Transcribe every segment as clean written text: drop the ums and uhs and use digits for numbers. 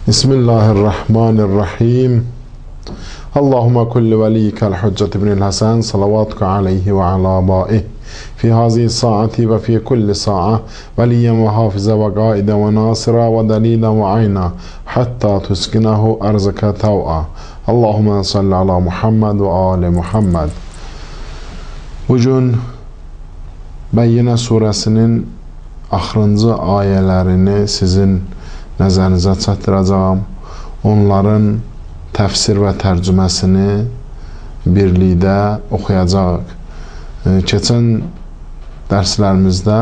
Bismillahirrahmanirrahim. Allahümme kulli veliyikel hüccet ibnil Hasan salavatuka aleyhi ve ala abaih fi hazihi saati ve fi kulli sa'a veliyen ve hafize ve gaide ve nasira ve dalilen ve ayna hatta tuskinahu arzaka tav'a. Allahümme salli ala Muhammed ve ali Muhammed. Bugün Bəyyinə surəsinin axırıncı ayələrini sizin nəzərinizə çatdıracağım. Onların təfsir və tərcüməsini birlikdə oxuyacaq. Keçən dərslərimizdə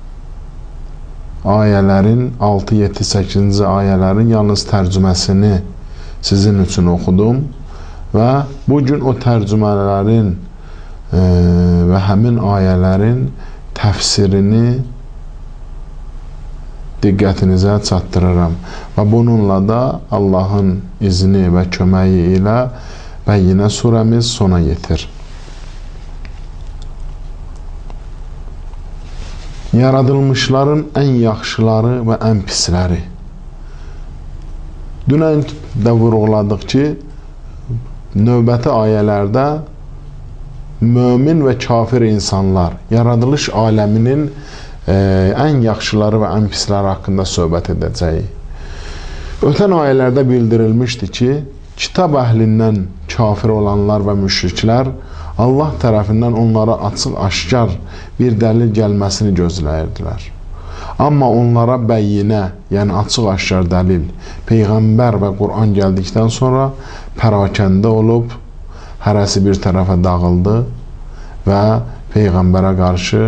ayələrin 6, 7, 8-ci ayələrin yalnız tərcüməsini sizin üçün oxudum və bugün o tərcümələrin və həmin ayələrin təfsirini diqqətinizə çatdırıram. Və bununla da Allahın izni və köməyi ilə Bəyyinə surəmiz sona yetir. Yaradılmışların ən yaxşıları və ən pisləri. Dünən də vurğuladıq ki, növbəti ayələrdə mömin və kafir insanlar, yaradılış aləminin ən yaxşıları və ən pisləri haqqında söhbət edəcəyik. Ötən ayələrdə bildirilmişdi ki, kitab əhlindən kafir olanlar və müşriklər Allah tərəfindən onlara açıq-aşkar bir dəlil gəlməsini gözləyirdilər. Amma onlara bəyyinə, yəni açıq-aşkar dəlil, Peyğəmbər və Quran gəldikdən sonra pərakəndə olub, hərəsi bir tərəfə dağıldı və Peyğəmbərə qarşı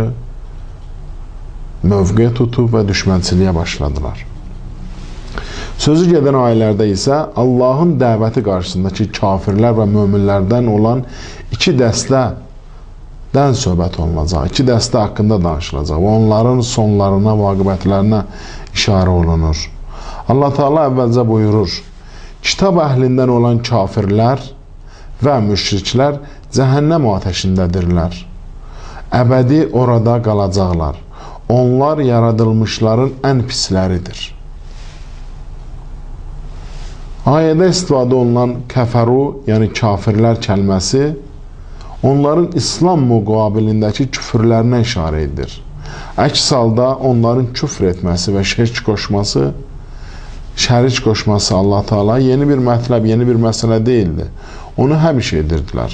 mövqe tutub və düşmənçiliyə başladılar. Sözü gedən ayələrdə isə Allahın dəvəti qarşısındakı kafirlər və möminlərdən olan iki dəstədən söhbət olunacaq, iki dəstə haqqında danışılacaq və onların sonlarına, vaqibətlərinə işarə olunur. Allah Teala əvvəlcə buyurur, kitab əhlindən olan kafirlər və müşriklər cəhənnəm atəşindədirlər. Əbədi orada qalacaqlar. Onlar yaradılmışların ən pisləridir. Ayədə istifadə olunan kəfəru, yəni kafirlər kəlməsi, onların İslam müqabilindəki küfürlərinə işarə edir. Əks halda onların küfr etməsi və şirk qoşması Allah Teala yeni bir mətləb, yeni bir məsələ deyildi. Onu həmişə edirdilər.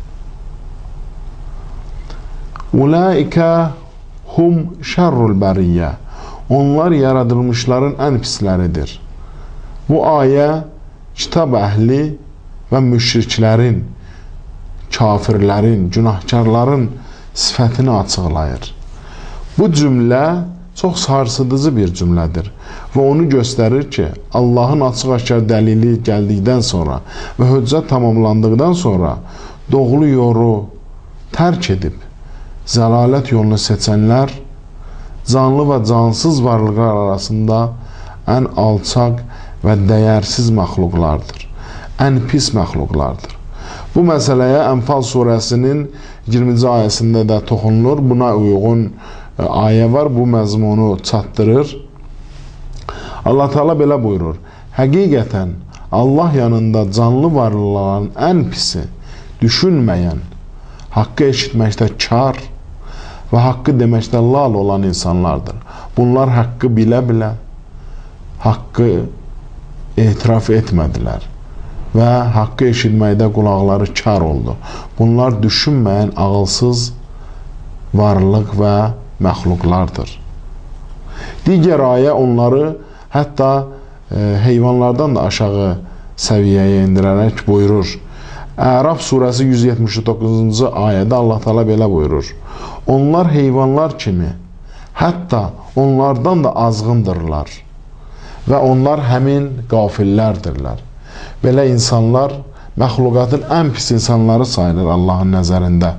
Ulaikə hum şərrul bəriyyə. Onlar yaradılmışların ən pisləridir. Bu ayə kitab əhli və müşriklərin, kafirlərin, günahkarların sifətini açıqlayır. Bu cümlə çox sarsıdıcı bir cümlədir və onu göstərir ki, Allahın açıq-aşkar dəlili gəldikdən sonra və hüccət tamamlandıqdan sonra doğru yolu tərk edib zəlalət yolunu seçənlər canlı və cansız varlıqlar arasında ən alçaq və dəyərsiz məxluqlardır, ən pis məxluqlardır. Bu məsələyə Ənfal surəsinin 20-ci ayəsində də toxunulur. Buna uyğun ayə var, bu məzmunu çatdırır. Allah Teala belə buyurur, həqiqətən Allah yanında canlı varlıqların ən pisi, düşünməyən, haqqı eşitməkdə kar və haqqı deməkdə lal olan insanlardır. Bunlar haqqı bilə-bilə, haqqı etiraf etmədilər və haqqı eşitməkdə qulaqları kar oldu. Bunlar düşünməyən, ağılsız varlıq və məxluqlardır. Digər ayə onları hətta heyvanlardan da aşağı səviyyəyə indirərək buyurur. Əraf surəsi 179-cu ayədə Allah Teala belə buyurur. Onlar heyvanlar kimi, hətta onlardan da azğındırlar və onlar həmin qafillərdirlər. Belə insanlar məxluqatın ən pis insanları sayılır Allahın nəzərində.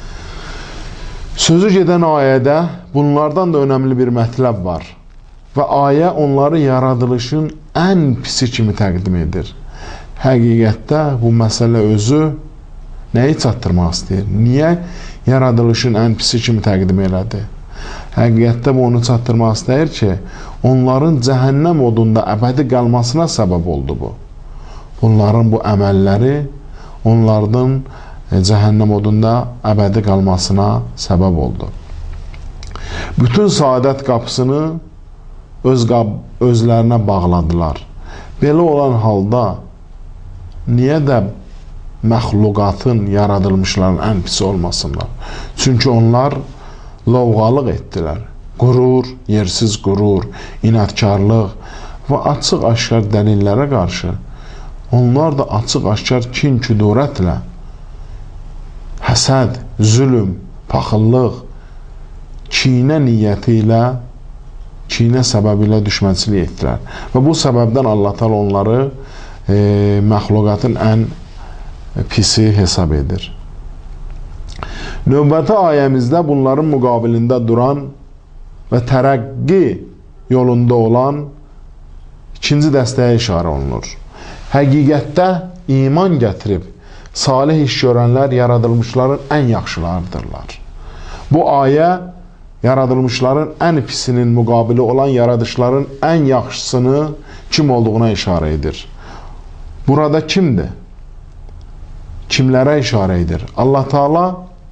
Sözü gedən ayədə bunlardan da önəmli bir mətləb var və ayə onları yaradılışın ən pisi kimi təqdim edir. Həqiqətdə bu məsələ özü nəyi çatdırmaq istəyir? Niyə yaradılışın ən pisi kimi təqdim elədi? Həqiqətdə bu onu çatdırmaq istəyir ki, onların cəhənnəm odunda əbədi qalmasına səbəb oldu bu. Bunların bu əməlləri onlardan cəhənnəm odunda əbədi qalmasına səbəb oldu. Bütün saadət qapısını özlərinə bağladılar. Belə olan halda niyə də məxluqatın, yaradılmışların ən pisi olmasınlar? Çünki onlar lovğalıq etdilər. Qurur, yersiz qurur, inadkarlıq və açıq-aşkar dəlillərə qarşı onlar da açıq-aşkar kin-küdurətlə həsəd, zülm, paxıllıq, kinə niyyəti ilə, kinə səbəbi ilə düşmənçilik etdilər. Və bu səbəbdən Allah Teala onları məxluqatın ən pisi hesab edir. Növbəti ayəmizdə bunların müqabilində duran və tərəqqi yolunda olan ikinci dəstəyə işarə olunur. Həqiqətdə iman gətirib salih iş görənlər yaradılmışların ən yaxşılarıdırlar. Bu ayə yaradılmışların ən pisinin müqabili olan yaradışların ən yaxşısını kim olduğuna işarə edir. Burada kimdir? Kimlərə işarə edir? Allah Teala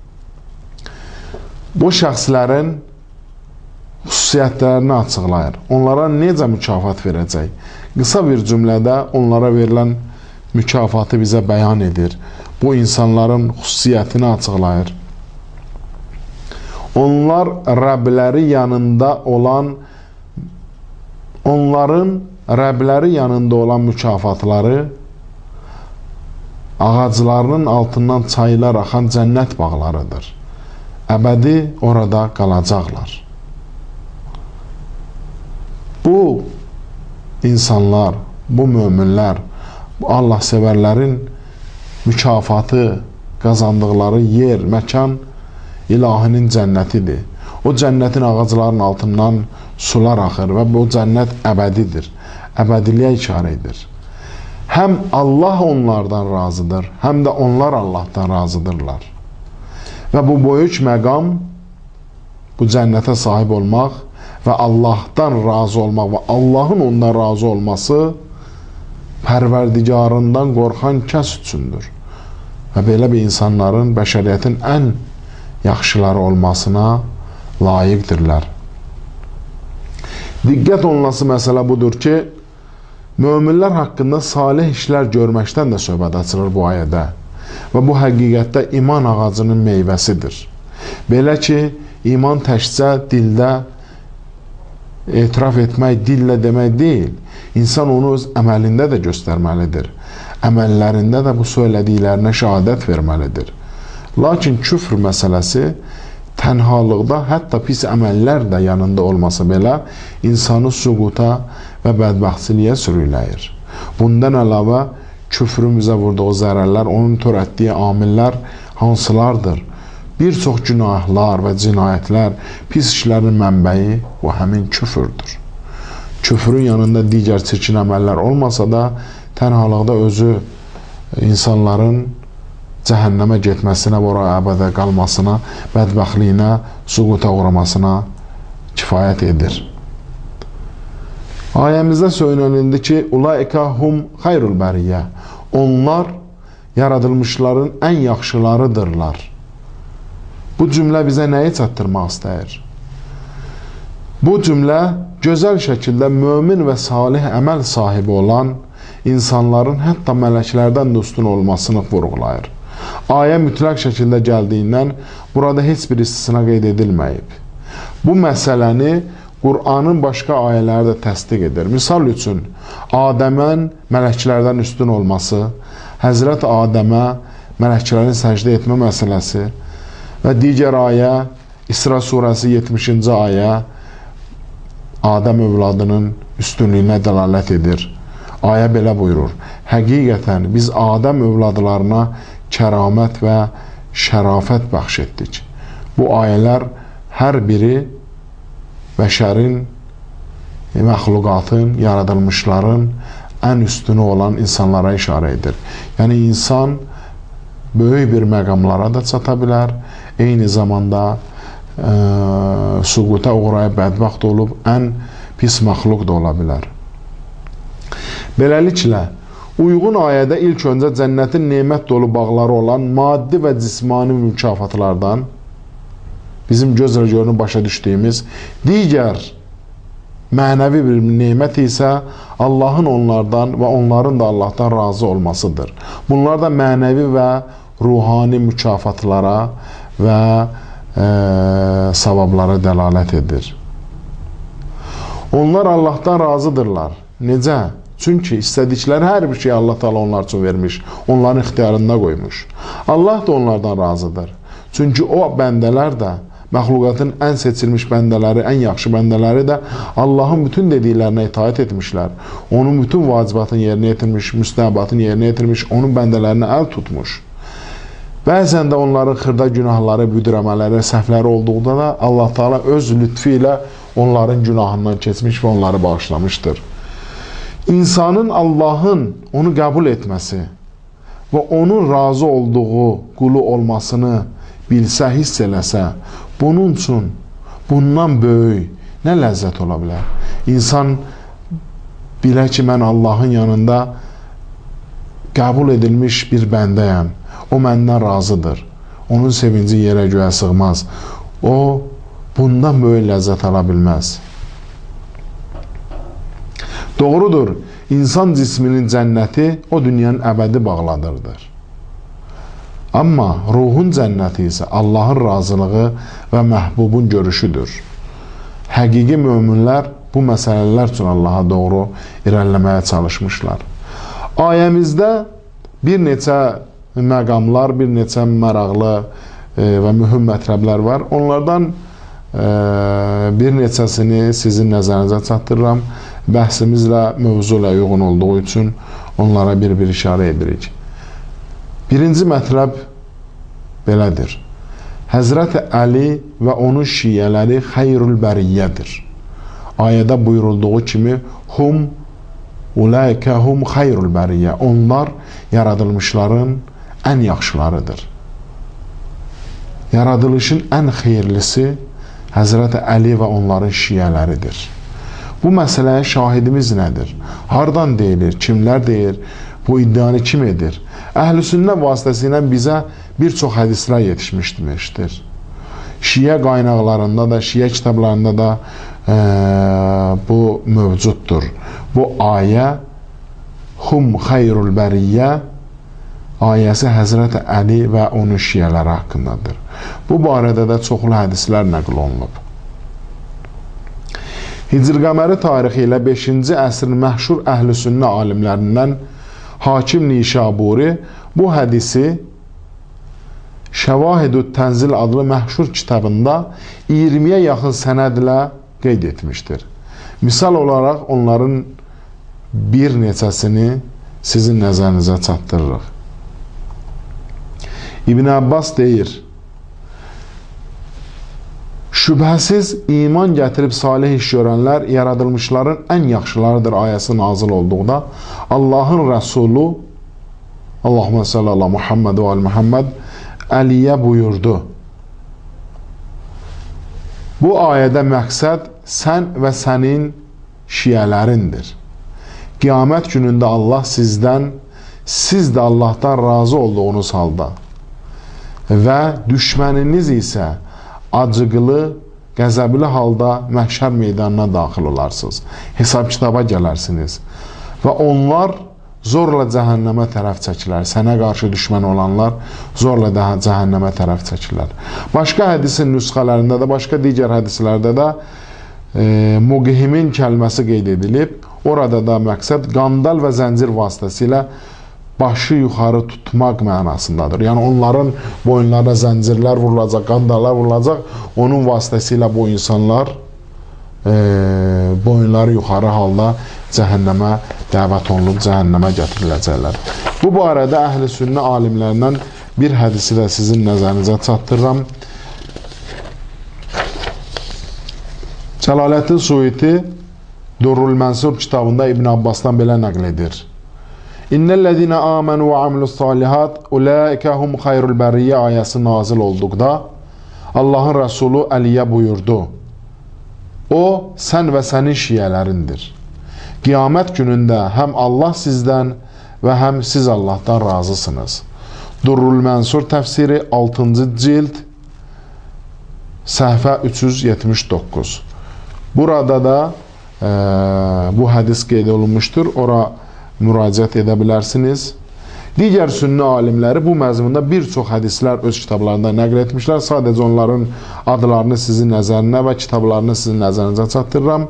bu şəxslərin xüsusiyyətlərini açıqlayır. Onlara necə mükafat verəcək? Qısa bir cümlədə onlara verilən mükafatı bizə bəyan edir. Bu insanların xüsusiyyətini açıqlayır. Onlar Rəbləri yanında olan, onların Rəbləri yanında olan mükafatları ağaclarının altından çaylar axan cənnət bağlarıdır. Əbədi orada qalacaqlar. Bu insanlar, bu möminlər, bu Allah sevərlərin mükafatı, qazandıqları yer, məkan ilahinin cənnətidir. O cənnətin ağacların altından sular axır və bu cənnət əbədidir. Əbədiliyə işarə edir. Həm Allah onlardan razıdır, həm də onlar Allahdan razıdırlar. Və bu böyük məqam, bu cənnətə sahib olmaq və Allahdan razı olmaq və Allahın ondan razı olması Pərverdigarından qorxan kəs üçündür. Və belə bir insanların bəşəriyyətin ən yaxşıları olmasına layiqdirlər. Diqqət olunması məsələ budur ki, möminlər haqqında salih işlər görməkdən də söhbət açılır bu ayədə. Və bu həqiqətdə iman ağacının meyvəsidir. Belə ki, iman təkcə dildə etiraf etmək, dillə demək deyil. İnsan onu öz əməlində də göstərməlidir. Əməllərində də bu söylədiklərinə şəhadət verməlidir. Lakin küfr məsələsi tənhalıqda, hətta pis əməllər də yanında olmasa belə insanı süquta və bədbəxtçiliyə sürükləyir. Bundan əlavə küfrün bizə vurduğu zərərlər, onun törətdiyi amillər hansılardır? Bir çox günahlar və cinayətlər, pis işlərin mənbəyi bu həmin küfürdür. Küfrün yanında digər çirkin əməllər olmasa da tənhalıqda özü insanların cəhənnəmə getməsinə, oraya əbədə qalmasına, bədbəxtliyinə, süquta uğramasına kifayət edir. Ayəmizdə söylənildi ki, Ulaika hum xayrul bəriyyə. Onlar yaradılmışların ən yaxşılarıdırlar. Bu cümlə bizə nəyi çatdırmaq istəyir? Bu cümlə gözəl şəkildə mömin və salih əməl sahibi olan insanların hətta mələklərdən də üstün olmasını vurğulayır. Ayə mütləq şəkildə gəldiyindən burada heç bir istisna qeyd edilməyib. Bu məsələni Qur'anın başqa ayələri də təsdiq edir. Misal üçün, Adəmən mələklərdən üstün olması, Həzrət Adəmə mələklərin səcdə etmə məsələsi və digər ayə, İsra surəsi 70-ci ayə Adəm övladının üstünlüyünə dəlalət edir. Ayə belə buyurur: həqiqətən biz Adəm övladlarına kəramət və şərafət bəxş etdik. Bu ayələr hər biri bəşərin, məxluqatın, yaradılmışların ən üstünü olan insanlara işarə edir. Yəni, insan böyük bir məqamlara da çata bilər, eyni zamanda süquta uğrayıb bədbəxt olub ən pis məxluq da ola bilər. Beləliklə, uyğun ayədə ilk öncə cənnətin nemət dolu bağları olan maddi və cismani mükafatlardan, bizim gözlə görünüb başa düşdüyümüz digər mənəvi bir nemət isə Allahın onlardan və onların da Allahdan razı olmasıdır. Bunlar da mənəvi və ruhani mükafatlara və savablara dəlalət edir. Onlar Allahdan razıdırlar. Necə? Çünki istədikləri hər bir şey Allah Teala onlar üçün vermiş, onların ixtiyarında qoymuş. Allah da onlardan razıdır. Çünki o bəndələr də, məxluqatın ən seçilmiş bəndələri, ən yaxşı bəndələri də Allahın bütün dediklərinə itaat etmişlər. Onun bütün vacibatını yerinə yetirmiş, müstəhəbatını yerinə yetirmiş, onun bəndələrinə əl tutmuş. Bəzən də onların xırda günahları, büdrəmələri, səhvləri olduqda da Allah Teala öz lütfi ilə onların günahından keçmiş və onları bağışlamışdır. İnsanın Allahın onu qəbul etməsi və onun razı olduğu qulu olmasını bilsə, hiss eləsə, bunun üçün bundan böyük nə ləzzət ola bilər? İnsan bilə ki, mən Allahın yanında qəbul edilmiş bir bəndəyəm. O məndən razıdır. Onun sevinci yerə göyə sığmaz. O, bundan böyük ləzzət ala bilməz. Doğrudur, insan cisminin cənnəti o dünyanın əbədi bağladırdır. Amma ruhun cənnəti isə Allahın razılığı və məhbubun görüşüdür. Həqiqi möminlər bu məsələlər üçün Allaha doğru irəliləməyə çalışmışlar. Ayəmizdə bir neçə məqamlar, bir neçə maraqlı və mühüm mətləblər var. Onlardan bir neçəsini sizin nəzərinizə çatdırıram. Bəhsimizlə, mövzu ilə uyğun olduğu üçün onlara bir-bir işarə edirik. Birinci mətləb belədir. Həzrəti Əli və onun şiyələri xeyrül bəriyyədir. Ayədə buyurulduğu kimi hum ulaikə hum xeyrül bəriyyə. Onlar yaradılmışların ən yaxşılarıdır. Yaradılışın ən xeyirlisi Həzrəti Əli və onların şiyələridir. Bu məsələyə şahidimiz nədir? Hardan deyilir? Kimlər deyir? Bu iddianı kim edir? Əhl-i sünnə vasitəsilə bizə bir çox hədislər yetişmişdir. Şiə qaynaqlarında da, şiə kitablarında da bu mövcuddur. Bu ayə hum xeyrul bəriyyə ayəsi Həzrəti Əli və onun şiyələri haqqındadır. Bu barədə də çoxlu hədislər nəql olunub. Hicr-qəməri tarixi ilə 5-ci əsrin məşhur əhl-i sünnə alimlərindən Hakim Nişaburi bu hədisi Şəvahidü Tənzil adlı məşhur kitabında 20-yə yaxın sənədlə qeyd etmişdir. Misal olaraq onların bir neçəsini sizin nəzərinizə çatdırırıq. İbn Abbas deyir, şübhəsiz iman gətirib salih iş görənlər yaradılmışların ən yaxşılarıdır ayəsi nazil olduqda Allahın Rəsulu Allahümme salli ala Muhammed və al-Muhammed Əliyə buyurdu. Bu ayədə məqsəd sən və sənin şiyələrindir. Qiyamət günündə Allah sizdən, siz də Allahdan razı olduğunuz halda və düşməniniz isə acıqlı, qəzəbli halda məhşər meydanına daxil olarsınız. Hesab kitaba gələrsiniz. Və onlar zorla cəhənnəmə tərəf çəkilər. Sənə qarşı düşmən olanlar zorla cəhənnəmə tərəf çəkilər. Başqa hədisin nüsxələrində də, başqa digər hədislərdə də muqihimin kəlməsi qeyd edilib. Orada da məqsəd qandal və zəncir vasitəsilə başı yuxarı tutmaq mənasındadır. Yəni onların boyunlarına zəncirlər vurulacaq, qandallar vurulacaq. Onun vasitəsilə bu insanlar boyunları yuxarı halda cəhənnəmə dəvət olunub, cəhənnəmə gətiriləcəklər. Bu barədə əhl-i sünnə alimlərindən bir hədisi də sizin nəzərinizə çatdırıram. Cəlaləddin Suyuti Durrul Mənsur kitabında İbn Abbasdan belə nəql edir. İnnellezine amenu ve amilus salihat ulaike hum hayrul beriyye ayəsi nazil olduqda Allahın Rəsulu Əliyə buyurdu. O, sən və sənin şiyələrindir. Qiyamət günündə həm Allah sizdən və həm siz Allahdan razısınız. Durrul Mənsur təfsiri 6-cı cild, səhifə 379. Burada da bu hədis qeyd olunmuşdur. Ora müraciət edə bilərsiniz. Digər sünni alimləri bu məzmunda bir çox hədislər öz kitablarında nəql etmişlər. Sadəcə onların adlarını sizin nəzərinə və kitablarını sizin nəzərinizə çatdırıram.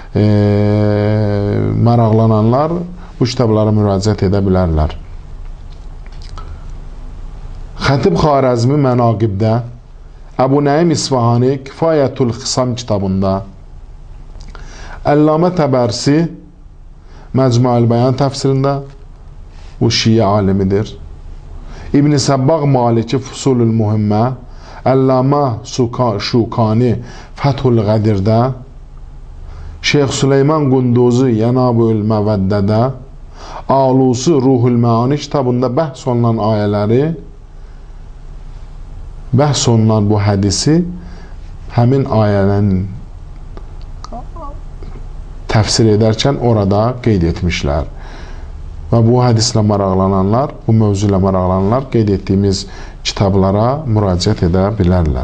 Maraqlananlar bu kitablara müraciət edə bilərlər. Xətib Xarəzmi Mənaqibdə, Əbu Nəim İsfahani Kifayətul Xisam kitabında, Əllamə Təbərsi Məcmuəl Bəyan təfsirində, bu Şiə alimidir. İbn-i Səbbaq Maliki Fusulul Muhimmə, Əllamə Şukani Fəthul Qədirdə, Şeyx Süleyman Qunduzi Yanabül Məvəddədə, Alusi Ruhul Məani kitabında bəhs olunan ayələri, bəhs olunan bu hədisi həmin ayələrin təfsir edərkən orada qeyd etmişlər. Və bu hədislə maraqlananlar, bu mövzu ilə maraqlananlar qeyd etdiyimiz kitablara müraciət edə bilərlər.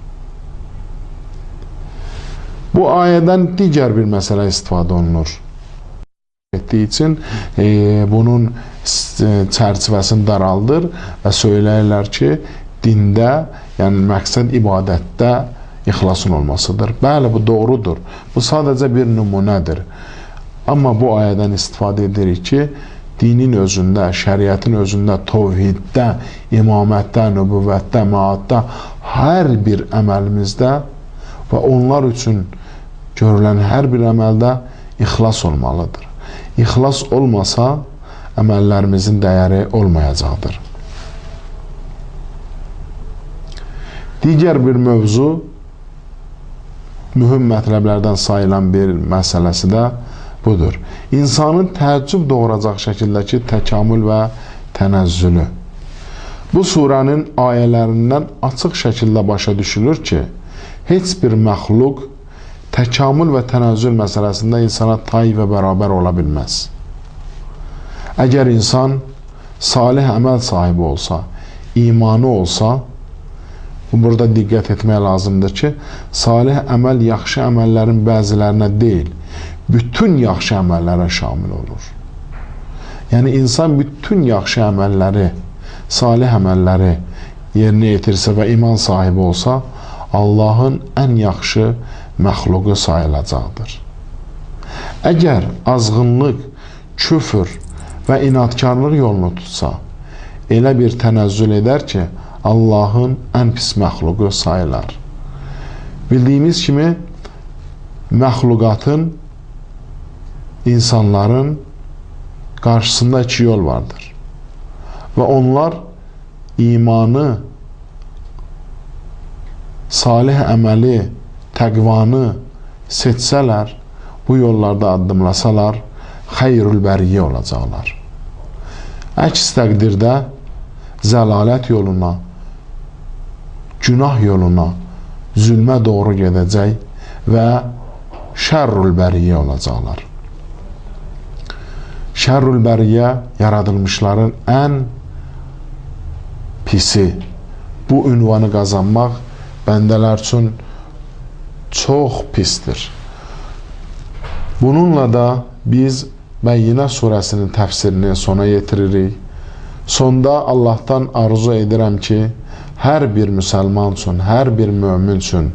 Bu ayədən digər bir məsələ istifadə olunur. Etdiyi üçün bunun çərçivəsini daraldır və söyləyirlər ki, dində, yəni məqsəd ibadətdə ixlasın olmasıdır. Bəli, bu doğrudur. Bu sadəcə bir nümunədir. Amma bu ayədən istifadə edirik ki, dinin özündə, şəriətin özündə, tovhiddə, imamətdə, nübüvvətdə, məaddə, hər bir əməlimizdə və onlar üçün görülən hər bir əməldə ixlas olmalıdır. İxlas olmasa, əməllərimizin dəyəri olmayacaqdır. Digər bir mövzu, mühüm mətləblərdən sayılan bir məsələsi də budur. İnsanın təəccüb doğuracaq şəkildəki təkamül və tənəzzülü. Bu surənin ayələrindən açıq şəkildə başa düşülür ki, heç bir məxluq təkamül və tənəzzül məsələsində insana tay və bərabər ola bilməz. Əgər insan salih əməl sahibi olsa, imanı olsa, burada diqqət etmək lazımdır ki, salih əməl yaxşı əməllərin bəzilərinə deyil, bütün yaxşı əməllərə şamil olur. Yəni, insan bütün yaxşı əməlləri, salih əməlləri yerinə yetirsə və iman sahibi olsa, Allahın ən yaxşı məxluqu sayılacaqdır. Əgər azğınlıq, küfür və inadkarlıq yolunu tutsa, elə bir tənəzzül edər ki, Allahın ən pis məxluqu sayılar. Bildiyimiz kimi, məxluqatın, insanların qarşısında iki yol vardır. Və onlar imanı, salih əməli, təqvanı seçsələr, bu yollarda addımlasalar, xeyrül bəriyyə olacaqlar. Əks təqdirdə zəlalət yoluna, günah yoluna, zülmə doğru gedəcək və şərrül bəriyyə olacaqlar. Şərrül bəriyyə yaradılmışların ən pisi. Bu ünvanı qazanmaq bəndələr üçün çox pisdir. Bununla da biz Bəyyinə surəsinin təfsirini sona yetiririk. Sonda Allahdan arzu edirəm ki, hər bir müsəlman üçün, hər bir mömin üçün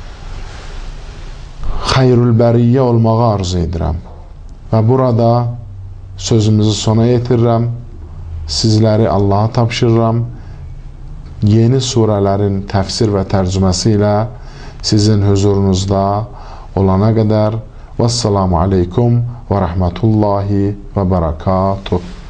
xeyrül bəriyyə olmağı arzu edirəm. Və burada sözümüzü sona yetirirəm. Sizləri Allaha tapşırıram. Yeni surələrin təfsir və tərcüməsi ilə sizin huzurunuzda olana qədər. Vəssalamu aleykum və rəhmətullahi və bərəkatuh.